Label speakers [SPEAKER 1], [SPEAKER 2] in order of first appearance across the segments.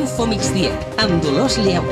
[SPEAKER 1] Info Migdia, amb Dolors Lleu.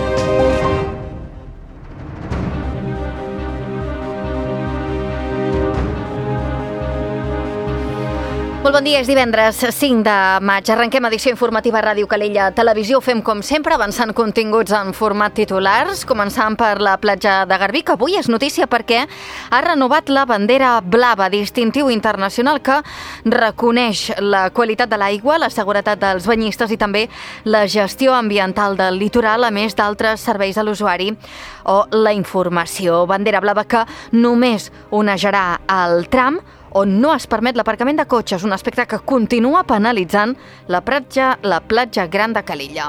[SPEAKER 2] Molt bon dia, és divendres 5 de maig. Arrenquem edició informativa a Ràdio Calella Televisió. Ho fem com sempre, avançant continguts en format titulars, començant per la platja de Garbí, que avui és notícia perquè ha renovat la bandera blava, distintiu internacional que reconeix la qualitat de l'aigua, la seguretat dels banyistes i també la gestió ambiental del litoral, a més d'altres serveis a l'usuari o la informació. Bandera blava que només onejarà el tram on no es permet l'aparcament de cotxes, un aspecte que continua penalitzant la platja gran de Calella.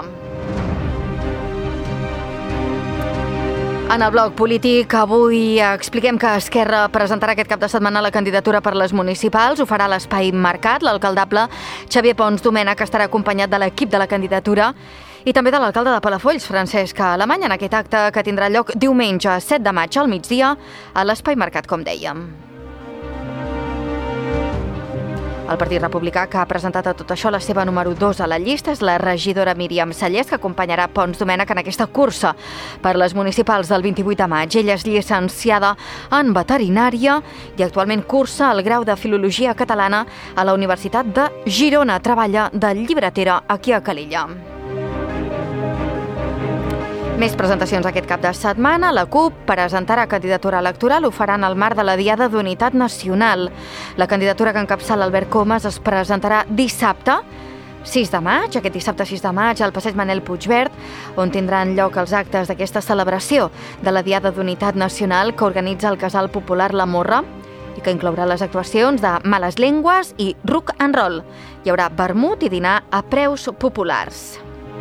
[SPEAKER 2] En el bloc polític, avui expliquem que Esquerra presentarà aquest cap de setmana la candidatura per les municipals. Ho farà a l'Espai Mercat. L'alcaldable Xavier Pons Domènech estarà acompanyat de l'equip de la candidatura i també de l'alcalde de Palafolls, Francesc Alemany, en aquest acte que tindrà lloc diumenge 7 de maig al migdia a l'Espai Mercat, com dèiem. El Partit Republicà, que ha presentat a tot això la seva número 2 a la llista, és la regidora Míriam Sallés, que acompanyarà Pons Domènech en aquesta cursa per les municipals del 28 de maig. Ella és llicenciada en veterinària i actualment cursa el grau de Filologia Catalana a la Universitat de Girona. Treballa de llibretera aquí a Calella. Més presentacions aquest cap de setmana. La CUP presentarà candidatura electoral. Ho faran al marc de la Diada d'Unitat Nacional. La candidatura que encapçala Albert Comas es presentarà dissabte 6 de maig, aquest dissabte 6 de maig, al passeig Manel Puigverd, on tindran lloc els actes d'aquesta celebració de la Diada d'Unitat Nacional que organitza el Casal Popular La Morra i que inclourà les actuacions de Males Llengües i Rock and Roll. Hi haurà vermut i dinar a preus populars.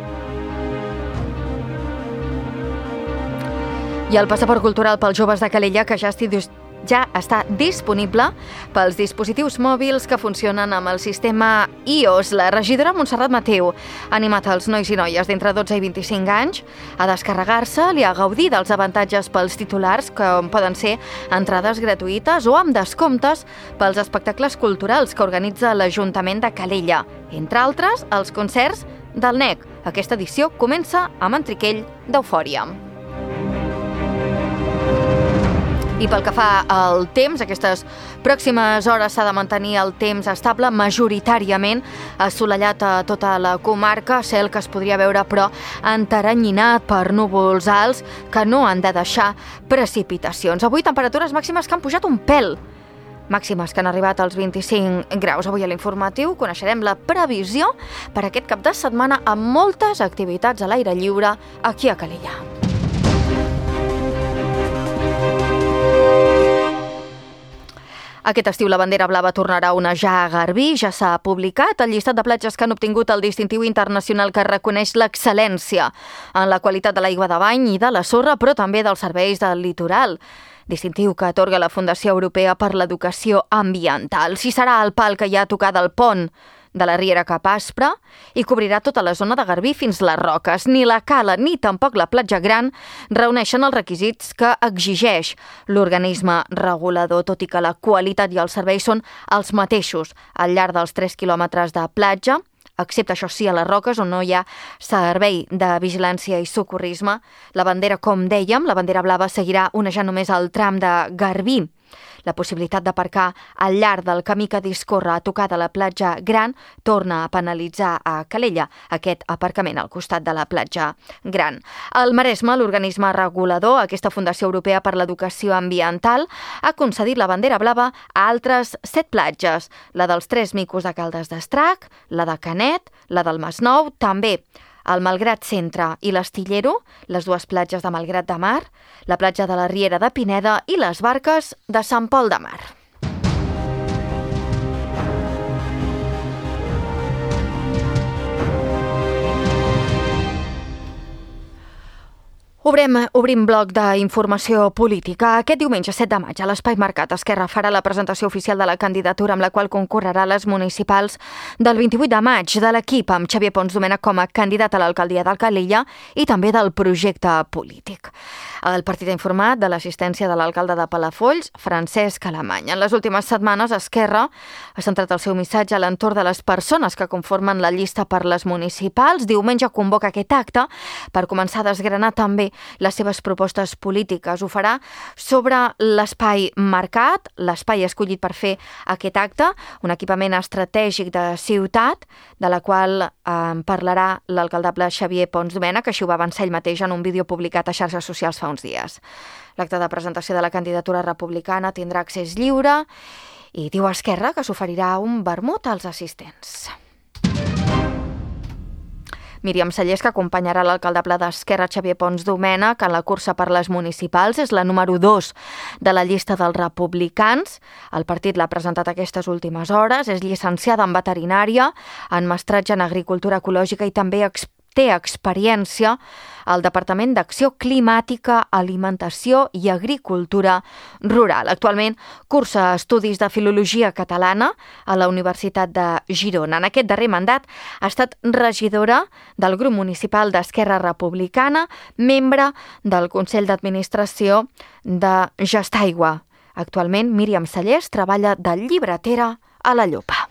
[SPEAKER 2] I el passaport cultural pels joves de Calella, que ja està disponible pels dispositius mòbils que funcionen amb el sistema iOS. La regidora Montserrat Mateu ha animat els nois i noies d'entre 12 i 25 anys a descarregar-se'l i a gaudir dels avantatges pels titulars, que poden ser entrades gratuïtes o amb descomptes pels espectacles culturals que organitza l'Ajuntament de Calella. Entre altres, els concerts del NEC. Aquesta edició comença amb Enriquell d'Eufòria. I pel que fa al temps, aquestes pròximes hores s'ha de mantenir el temps estable, majoritàriament assolellat a tota la comarca, cel que es podria veure però enteranyinat per núvols alts que no han de deixar precipitacions. Avui temperatures màximes que han pujat un pèl, màximes que han arribat als 25 graus. Avui a l'informatiu coneixerem la previsió per aquest cap de setmana amb moltes activitats a l'aire lliure aquí a Calella. Aquest estiu la bandera blava tornarà a onejar a Garbí. Ja s'ha publicat el llistat de platges que han obtingut el distintiu internacional que reconeix l'excel·lència en la qualitat de l'aigua de bany i de la sorra, però també dels serveis del litoral. Distintiu que atorga la Fundació Europea per l'Educació Ambiental. Si serà el pal que hi ha tocat al pont de la Riera Cap Aspre i cobrirà tota la zona de Garbí fins les Roques. Ni la Cala ni tampoc la platja gran reuneixen els requisits que exigeix l'organisme regulador, tot i que la qualitat i els serveis són els mateixos al llarg dels 3 quilòmetres de platja, excepte, això sí, a les Roques, on no hi ha servei de vigilància i socorrisme. La bandera, com dèiem, la bandera blava seguirà onejant només el tram de Garbí. La possibilitat d'aparcar al llarg del camí que discorre a tocar de la platja gran torna a penalitzar a Calella aquest aparcament al costat de la platja gran. Al Maresme, l'organisme regulador, aquesta Fundació Europea per l'Educació Ambiental, ha concedit la bandera blava a altres 7 platges, la dels 3 micos de Caldes d'Estrac, la de Canet, la del Masnou, també el Malgrat Centre i l'Astillero, les 2 platges de Malgrat de Mar, la platja de la Riera de Pineda i les Barques de Sant Pol de Mar. Obrim bloc d'informació política. Aquest diumenge 7 de maig a l'Espai Mercat Esquerra farà la presentació oficial de la candidatura amb la qual concorrerà a les municipals del 28 de maig de l'equip amb Xavier Pons Domènech com a candidat a l'alcaldia d'Alcalella i també del projecte polític. El partit ha informat de l'assistència de l'alcalde de Palafolls, Francesc Alemany. En les últimes setmanes, Esquerra ha centrat el seu missatge a l'entorn de les persones que conformen la llista per les municipals. Diumenge convoca aquest acte per començar a desgranar també les seves propostes polítiques. Ho farà sobre l'Espai Mercat, l'espai escollit per fer aquest acte, un equipament estratègic de ciutat, de la qual parlarà l'alcaldable Xavier Pons Domènech, que així ho va avançar ell mateix en un vídeo publicat a xarxes socials fa uns dies. L'acte de presentació de la candidatura republicana tindrà accés lliure i diu Esquerra que s'oferirà un vermut als assistents. Míriam Cellers, que acompanyarà l'alcaldable d'Esquerra, Xavier Pons Domènech, en la cursa per les municipals, és la número 2 de la llista dels republicans. El partit l'ha presentat aquestes últimes hores, és llicenciada en veterinària, en mestratge en agricultura ecològica i també té experiència al Departament d'Acció Climàtica, Alimentació i Agricultura Rural. Actualment cursa estudis de Filologia Catalana a la Universitat de Girona. En aquest darrer mandat ha estat regidora del grup municipal d'Esquerra Republicana, membre del Consell d'Administració de Gestaigua. Actualment, Míriam Cellers treballa de llibretera a la Llopa.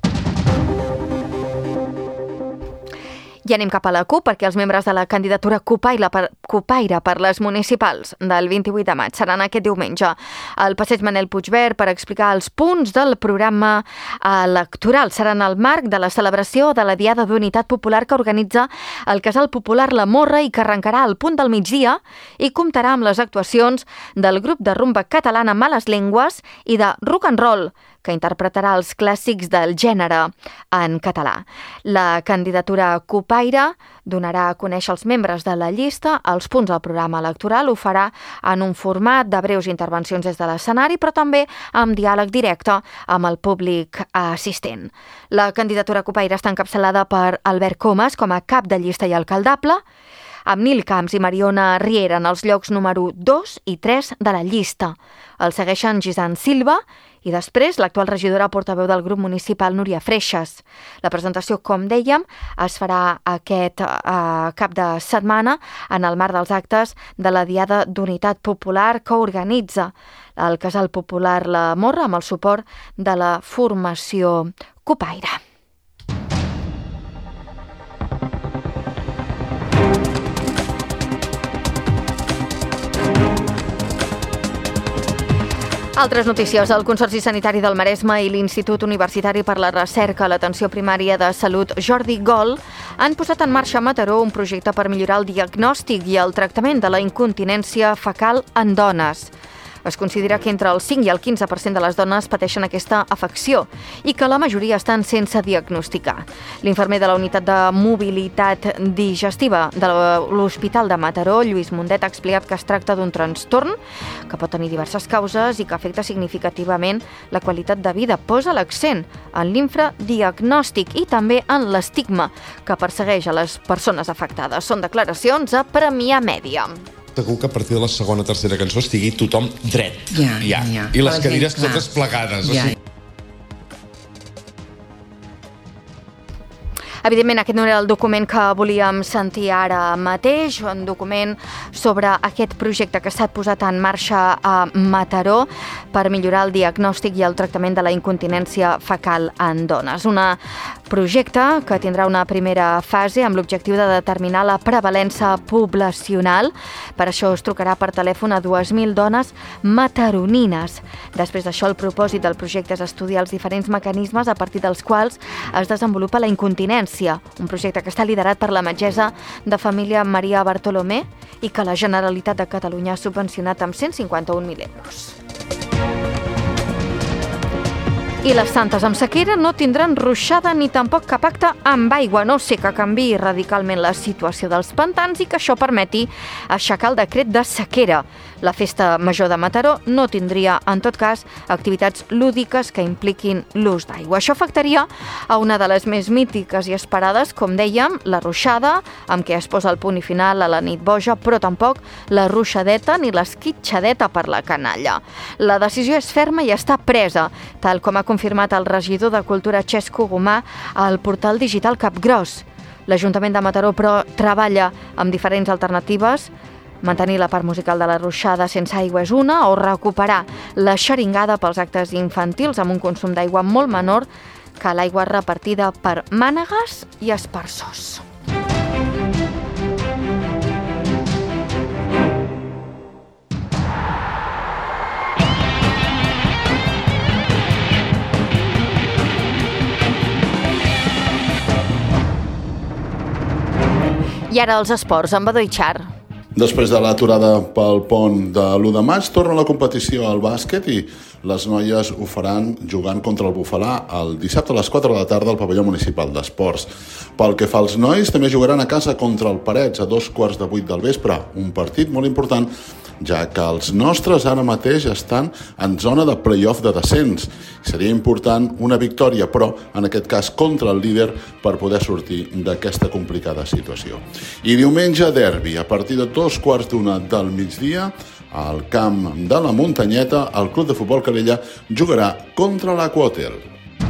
[SPEAKER 2] I anem cap a la CUP, perquè els membres de la candidatura Cupaire per les municipals del 28 de maig seran aquest diumenge al passeig Manel Puigverd per explicar els punts del programa electoral. Seran al marc de la celebració de la Diada d'Unitat Popular que organitza el Casal Popular La Morra i que arrencarà al punt del migdia i comptarà amb les actuacions del grup de rumba catalana Males Llengües i de rock and roll, que interpretarà els clàssics del gènere en català. La candidatura Cupaire donarà a conèixer els membres de la llista els punts del programa electoral. Ho farà en un format de breus intervencions des de l'escenari, però també amb diàleg directe amb el públic assistent. La candidatura Cupaire està encapçalada per Albert Comas com a cap de llista i alcaldable, amb Nil Camps i Mariona Riera en els llocs número 2 i 3 de la llista. El segueixen Gisant Silva i després l'actual regidora portaveu del grup municipal Núria Freixas. La presentació, com dèiem, es farà aquest cap de setmana en el marc dels actes de la Diada d'Unitat Popular que organitza el Casal Popular La Morra amb el suport de la formació Cupaire. Altres notícies. El Consorci Sanitari del Maresme i l'Institut Universitari per la Recerca a l'Atenció Primària de Salut Jordi Gol han posat en marxa a Mataró un projecte per millorar el diagnòstic i el tractament de la incontinència fecal en dones. Es considera que entre el 5 i el 15% de les dones pateixen aquesta afecció i que la majoria estan sense diagnosticar. L'infermer de la Unitat de Mobilitat Digestiva de l'Hospital de Mataró, Lluís Mundet, ha explicat que es tracta d'un trastorn que pot tenir diverses causes i que afecta significativament la qualitat de vida. Posa l'accent en l'infradiagnòstic i també en l'estigma que persegueix a les persones afectades. Són declaracions a Premià Mèdia.
[SPEAKER 3] Segur que a partir de la segona o tercera cançó estigui tothom dret. Ja. I les cadires totes plegades.
[SPEAKER 2] Evidentment, aquest no era el document que volíem sentir ara mateix, un document sobre aquest projecte que ha estat posat en marxa a Mataró per millorar el diagnòstic i el tractament de la incontinència fecal en dones. Un projecte que tindrà una primera fase amb l'objectiu de determinar la prevalença poblacional. Per això es trucarà per telèfon a 2.000 dones mataronines. Després d'això, el propòsit del projecte és estudiar els diferents mecanismes a partir dels quals es desenvolupa la incontinència, un projecte que està liderat per la metgessa de família Maria Bartolomé i que la Generalitat de Catalunya ha subvencionat amb 151.000 euros. I les santes amb sequera no tindran ruixada ni tampoc cap acte amb aigua, no sé que canviï radicalment la situació dels pantans i que això permeti aixecar el decret de sequera. La festa major de Mataró no tindria, en tot cas, activitats lúdiques que impliquin l'ús d'aigua. Això afectaria a una de les més mítiques i esperades, com dèiem, la ruixada, amb què es posa el punt i final a la nit boja, però tampoc la ruixadeta ni l'esquitxadeta per la canalla. La decisió és ferma i està presa, tal com ha confirmat el regidor de Cultura Xesco Gomà al portal digital Capgròs. L'Ajuntament de Mataró, però, treballa amb diferents alternatives. Mantenir la part musical de la ruixada sense aigua és una, o recuperar la xeringada pels actes infantils amb un consum d'aigua molt menor que l'aigua repartida per mànegues i aspersors. I ara els esports, amb Badó i Char.
[SPEAKER 4] Després de l'aturada pel pont de l'1 de maig, torna la competició al bàsquet i les noies ho faran jugant contra el Bufalà el dissabte a les 4 de la tarda al pavelló municipal d'esports. Pel que fa als nois, també jugaran a casa contra el Parets a 7:15 del vespre, un partit molt important, ja que els nostres ara mateix estan en zona de play-off de descens. Seria important una victòria, però en aquest cas contra el líder, per poder sortir d'aquesta complicada situació. I diumenge, derbi, a partir de 2:15 del migdia, al camp de la Muntanyeta, el Club de Futbol Calella jugarà contra l'Aquahotel.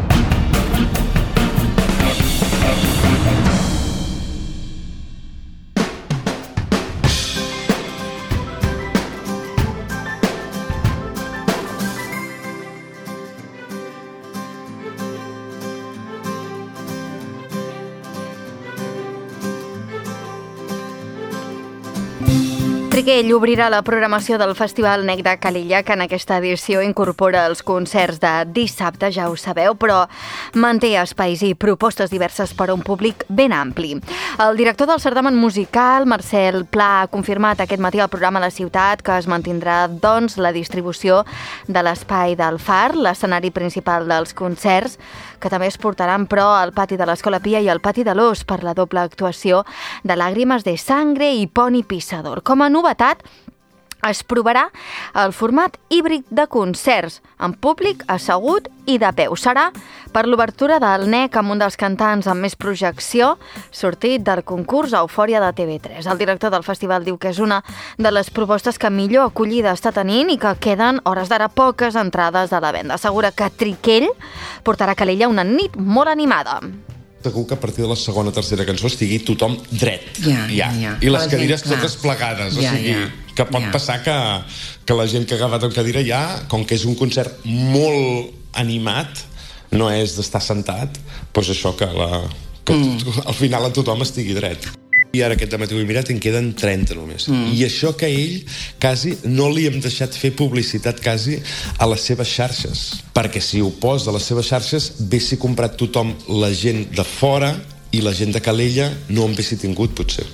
[SPEAKER 2] Triquell obrirà la programació del Festival Nec de Calella, que en aquesta edició incorpora els concerts de dissabte, ja ho sabeu, però manté espais i propostes diverses per a un públic ben ampli. El director del certamen musical, Marcel Pla, ha confirmat aquest matí al programa La Ciutat que es mantindrà, doncs, la distribució de l'espai del Far, l'escenari principal dels concerts, que també es portaran, però, al pati de l'Escola Pia i al pati de l'Os per la doble actuació de Lágrimas de Sangre i Poni Pissador. Com a novetat, es provarà el format híbrid de concerts, amb públic assegut i de peu. Serà per l'obertura del NEC amb un dels cantants amb més projecció, sortit del concurs Eufòria de TV3. El director del festival diu que és una de les propostes que millor acollida està tenint i que queden, hores d'ara, poques entrades a la venda. Assegura que Triquell portarà a Calella una nit molt animada.
[SPEAKER 3] Segur que a partir de la segona o tercera cançó estigui tothom dret. I les cadires totes plegades. O sigui, que pot passar que la gent que ha agafat en cadira ja, com que és un concert molt animat, no és d'estar sentat, doncs això que al final a tothom estigui dret. I ara aquest dematí ho he mirat i en queden 30 només. I això que ell quasi no li hem deixat fer publicitat quasi a les seves xarxes, perquè si ho posa a les seves xarxes, haguessi comprat tothom, la gent de fora i la gent de Calella no en haguessi tingut, potser.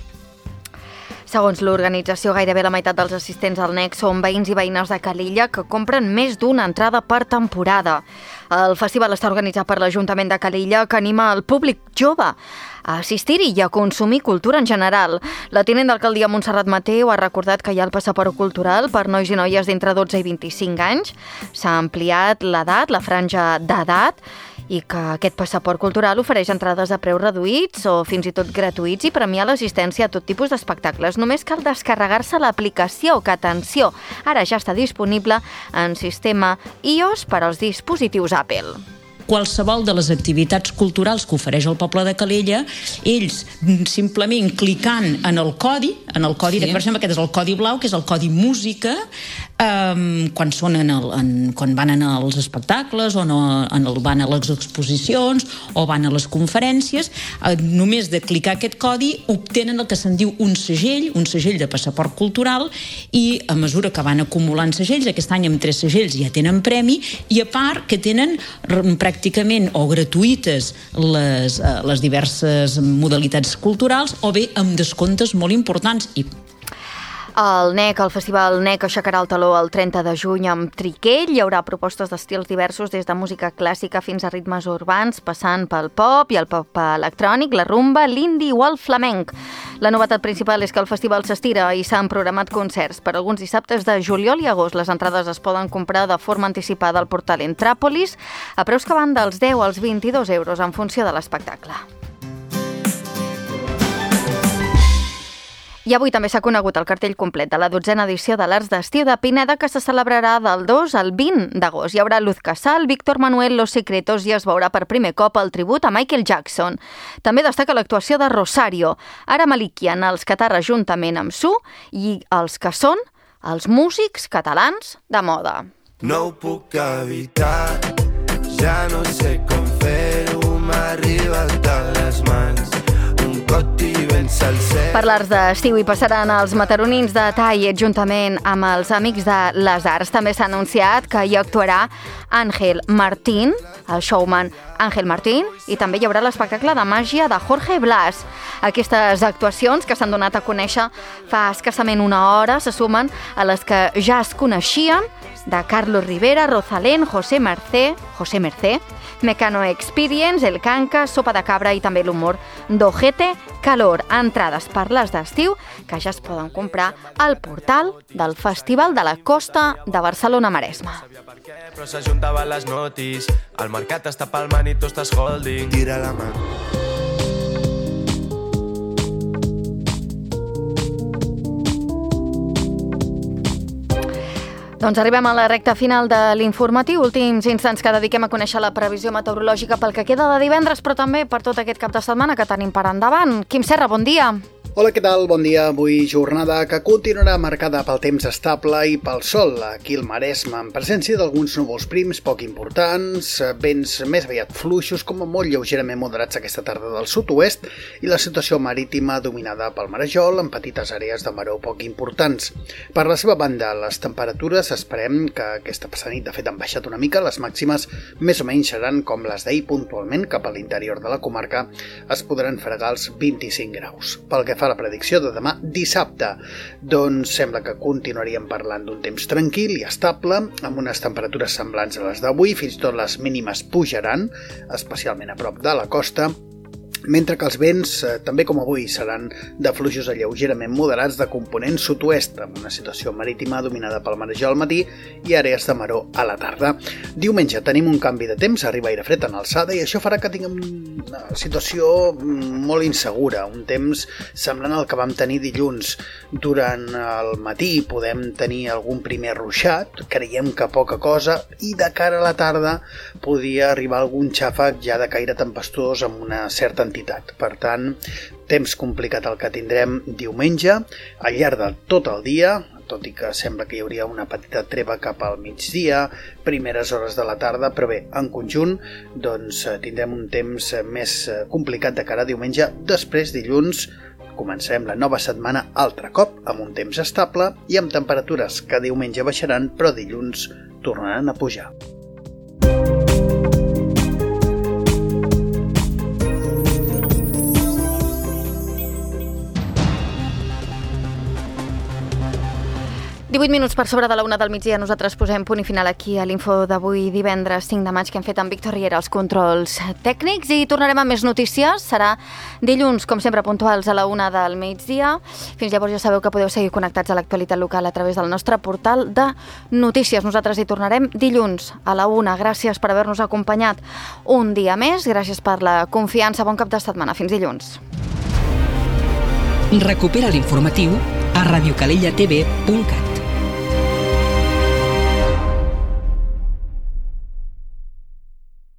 [SPEAKER 2] Segons l'organització, gairebé la meitat dels assistents al NEC són veïns i veïnes de Calella que compren més d'una entrada per temporada. El festival està organitzat per l'Ajuntament de Calella, que anima el públic jove a assistir-hi i a consumir cultura en general. La tinent d'alcaldia Montserrat Mateu ha recordat que hi ha el passaport cultural per nois i noies d'entre 12 i 25 anys. S'ha ampliat l'edat, la franja d'edat, i que aquest passaport cultural ofereix entrades a preus reduïts o fins i tot gratuïts i premia l'assistència a tot tipus d'espectacles. Només cal descarregar-se l'aplicació, que, atenció, ara ja està disponible en sistema iOS per als dispositius Apple.
[SPEAKER 5] Qualsevol de les activitats culturals que ofereix el poble de Calella, ells simplement clicant en el codi, per exemple, aquest és el codi blau, que és el codi música, quan van als espectacles o van a les exposicions o van a les conferències, només de clicar aquest codi obtenen el que se'n diu un segell de passaport cultural, i a mesura que van acumulant segells, aquest any amb 3 segells ja tenen premi, i a part que tenen pràcticament o gratuïtes les diverses modalitats culturals o bé amb descomptes molt importants.
[SPEAKER 2] El NEC, el Festival NEC, aixecarà el taló el 30 de juny amb Triquell. Hi haurà propostes d'estils diversos, des de música clàssica fins a ritmes urbans, passant pel pop i el pop electrònic, la rumba, l'indi o el flamenc. La novetat principal és que el festival s'estira i s'han programat concerts per alguns dissabtes de juliol i agost. Les entrades es poden comprar de forma anticipada al portal Entràpolis a preus que van dels 10 als 22 euros en funció de l'espectacle. I avui també s'ha conegut el cartell complet de la 12a edició de l'Arts d'Estiu de Pineda, que se celebrarà del 2 al 20 d'agost. Hi haurà Luz Casal, Víctor Manuel, Los Secretos i es veurà per primer cop el tribut a Michael Jackson. També destaca l'actuació de Rosario, Ara Malikian, els Catarra juntament amb Su i els que són els músics catalans de moda.
[SPEAKER 6] No ho puc evitar, ja no sé com fer-ho, m'ha arribat a les mans.
[SPEAKER 2] Per l'Arts d'Estiu hi passaran els mataronins de Tallet juntament amb els Amics de les Arts. També s'ha anunciat que hi actuarà Ángel Martín, el showman Ángel Martín, i també hi haurà l'espectacle de màgia de Jorge Blas. Aquestes actuacions, que s'han donat a conèixer fa escassament una hora, se sumen a les que ja es coneixien de Carlos Rivera, Rosalén, José Mercé, Mecano Experience, El Canca, Sopa de Cabra i també l'humor d'Ojete Calor. Entrades per l'Arts d'Estiu que ja es poden comprar al portal del Festival de la Costa de Barcelona-Maresme.
[SPEAKER 6] Però s'ajuntaven les notis, el mercat està palmant i tu estàs holding. Tira la mà.
[SPEAKER 2] Doncs arribem a la recta final de l'informatiu, últims instants que dediquem a conèixer la previsió meteorològica pel que queda de divendres, però també per tot aquest cap de setmana que tenim per endavant. Quim Serra, bon dia.
[SPEAKER 7] Hola, què tal? Bon dia. Avui jornada que continuarà marcada pel temps estable i pel sol aquí al Maresme, en presència d'alguns núvols prims poc importants, vents més aviat fluixos, com a molt lleugerament moderats aquesta tarda del sud-oest, i la situació marítima dominada pel marejol amb petites àrees de maró poc importants. Per la seva banda, les temperatures esperem que aquesta passada nit de fet han baixat una mica, les màximes més o menys seran com les d'ahir puntualment, cap a l'interior de la comarca es podran fregar els 25 graus. Pel que fa a la predicció de demà dissabte, doncs sembla que continuaríem parlant d'un temps tranquil i estable, amb unes temperatures semblants a les d'avui, fins i tot les mínimes pujaran, especialment a prop de la costa, mentre que els vents, també com avui, seran de fluixos lleugerament moderats de component sud-oest, amb una situació marítima dominada pel marejol al matí i àrees de maró a la tarda. Diumenge tenim un canvi de temps, arriba aire fred en alçada i això farà que tinguem una situació molt insegura, un temps semblant al que vam tenir dilluns. Durant el matí podem tenir algun primer ruixat, creiem que poca cosa, i de cara a la tarda podria arribar algun xàfec ja de caire tempestuós amb una certa entitat. Per tant, temps complicat el que tindrem diumenge, al llarg de tot el dia, tot i que sembla que hi hauria una petita treva cap al migdia, primeres hores de la tarda, però bé, en conjunt, doncs tindrem un temps més complicat de cara a diumenge. Després, dilluns, comencem la nova setmana altre cop, amb un temps estable i amb temperatures que diumenge baixaran, però dilluns tornaran a pujar.
[SPEAKER 2] Divuit minuts per sobre de la 1 del migdia, nosaltres posem punt i final aquí a l'info d'avui divendres 5 de maig que hem fet amb Víctor Riera els controls tècnics i tornarem amb més notícies. Serà dilluns, com sempre, puntuals a la 1 del migdia. Fins llavors ja sabeu que podeu seguir connectats a l'actualitat local a través del nostre portal de notícies. Nosaltres hi tornarem dilluns a la 1. Gràcies per haver-nos acompanyat un dia més. Gràcies per la confiança. Bon cap de setmana. Fins dilluns.
[SPEAKER 1] Recupera l'informatiu a radiocalellatv.cat.